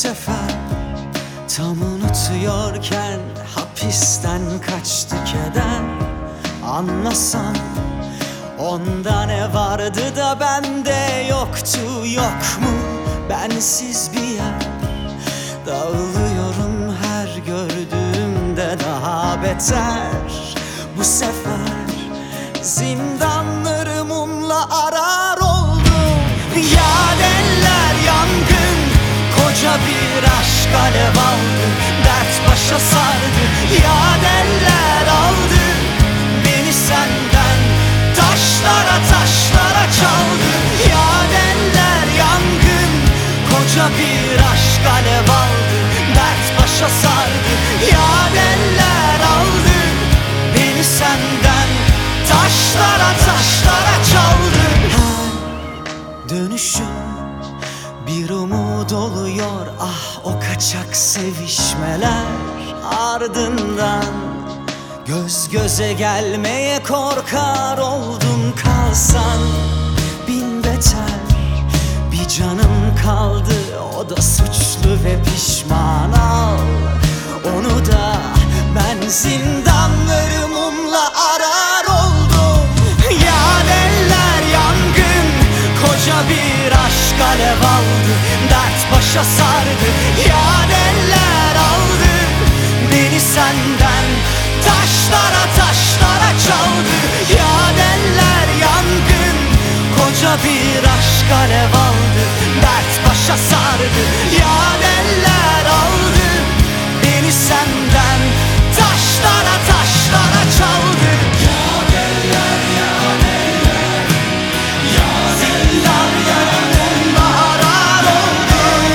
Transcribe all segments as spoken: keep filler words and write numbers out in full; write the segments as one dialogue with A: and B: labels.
A: sefer tam unutuyorken hapisten kaçtı keder. Anlasam onda ne vardı da bende yoktu, yok mu bensiz bir yer? Dağılıyorum her gördüğümde daha beter. Bu sefer zindanları mumla arar oldum. Yad eller yangın, koca bir aşk alev aldı, dert başa sardı. Yad eller aldı beni senden, taşlara taşlara çaldı. Yad eller yangın, koca bir aşk alev aldı, dert başa sardı. Yad eller aldı beni senden, taşlara taşlara çaldı. Her dönüşüm bir umut oluyor, ah o kaçak sevişmeler. Ardından göz göze gelmeye korkar oldum. Kalsan bin beter, bir canım kaldı, o da suçlu ve pişman. Al onu da ben, zindanları mumla arar oldum. Yad eller yangın, koca bir aşk alev aldı, dert başa sardı. Yad eller aldı beni senden, taşlara taşlara çaldı. Yad eller yangın, koca bir aşk alev aldı, dert başa sardı. Yad eller aldı beni senden, taşlara taşlara çaldı. Yad eller, yad eller, yad eller mumla arar oldum.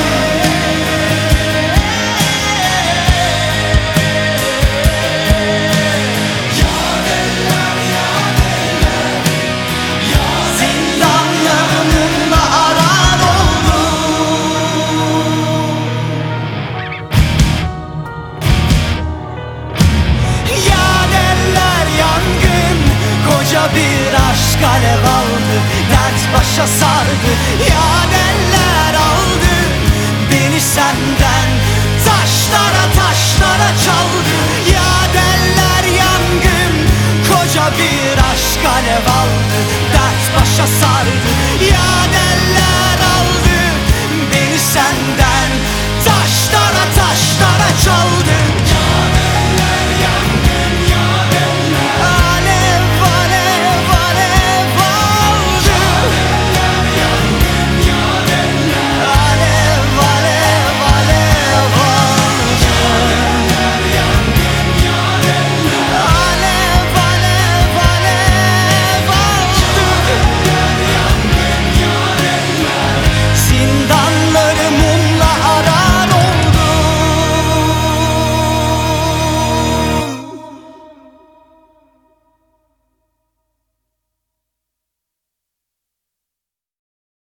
A: Yad eller, yad eller, yad zindanları mumla arar oldum. Yad eller yangın, koca bir aşk alev aldı, dert başa sardı. Yad eller aldı beni senden, taşlara taşlara çaldı. Yad eller yangın, koca bir aşk alev aldı, dert başa sardı. Yad eller aldı beni senden, taşlara taşlara çaldı.